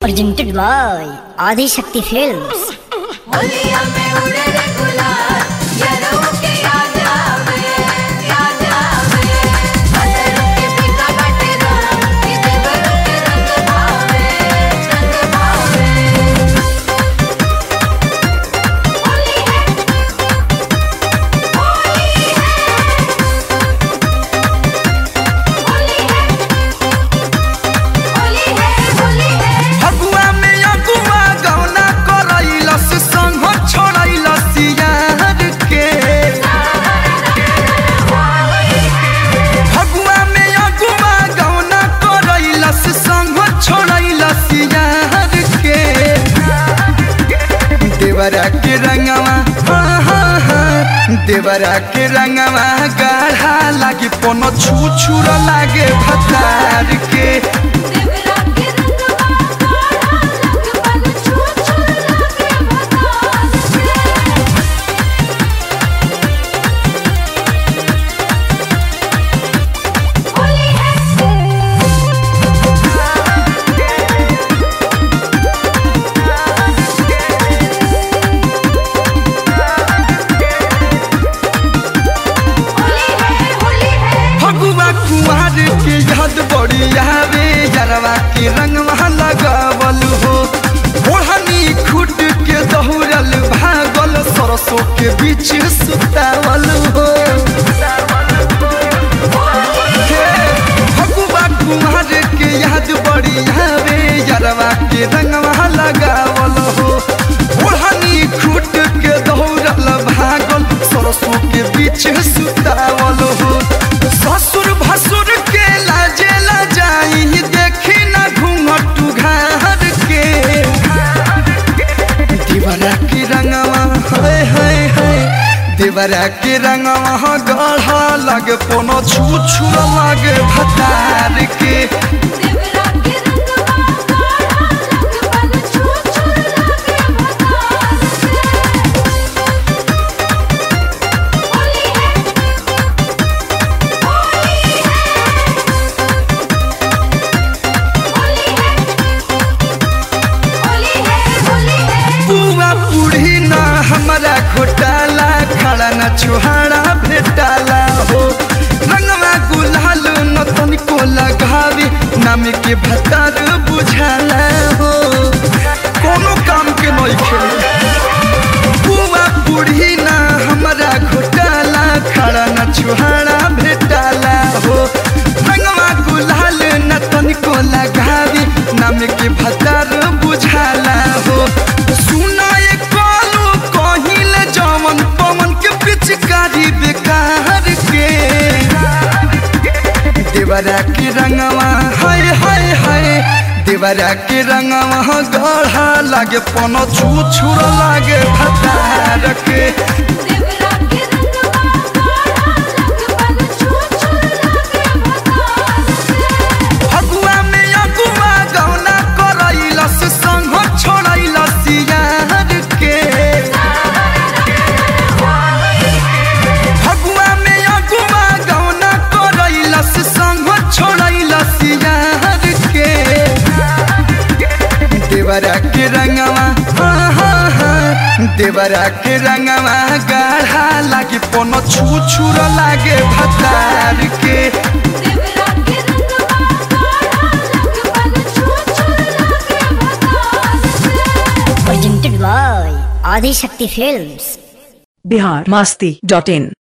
Presented by Adi Shakti Films. देवरा के रंगवा गाढ़ा लागे पोनो छू छूर लागे भतार के देवरा के रंगवा गाढ़ा लागे पोनो छू छूर लागे भतार के होली है कुमार के याद बड़ी आवे यारवा के रंगवा लगावल हो ओढ़नी खुट के दौड़ल भागल सरसों के बीच सुतावल हो भगवा कुमार के याद बड़ी आवे यारवा के रंगवा लगावल हो ओढ़नी खुट के दौड़ल भागल सरसों के बीच सुतावल हो ससुर भसुर के लाजे ला जाई देखी ना घूंघटू घर के देवरा के रंगवा हाय हाय हाय देवरा के रंगवा गाढ़ा लागे पोनो छू छूर लागे भतार के देवरा के रंगवा गाढ़ा लागे पोनो छू छूर लागे भतार हमारा घोटाला खड़ा न छुहाड़ा भेटाला हो रंगवा गुलाल न तनिको लगावे नाम के भतार बुझाला हो कोनो काम के नहीं खेले बुआ बूढ़ी ना हमारा घोटाला खड़ा न छुहाड़ा भेटाला हो रंगवा गुलाल न तनिको लगावे नाम के भतार बुझाला हो सुना पिचकारी बेकार के देवरा के रंगवा हाय हाय हाय देवरा के रंगवा गाढ़ा लागे पोनो छू छूर लागे भतार के देवरा के रंगवा गाढ़ा लागे पोनो छू छूर लागे भतार के भगवा में अगुआ गौना करैलस संग छोड़ैलस यार के देवरा के रंगवा देवरा के रंगवा गाढ़ा लागे पोनो छू छूर लागे भतार के देवरा के रंगवा गाढ़ा लागे पोनो छू छूर लागे भतार के Presented by Adi Shakti Films. biharmasti.in